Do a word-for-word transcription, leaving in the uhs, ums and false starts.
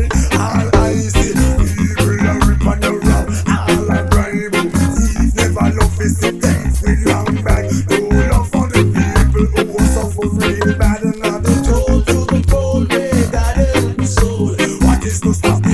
All I see, people are rip on the rock. All I bribe, thief never love is the things with long back. No love for the people who suffer real bad, and not the toll to the cold, they got it soul. What is to stop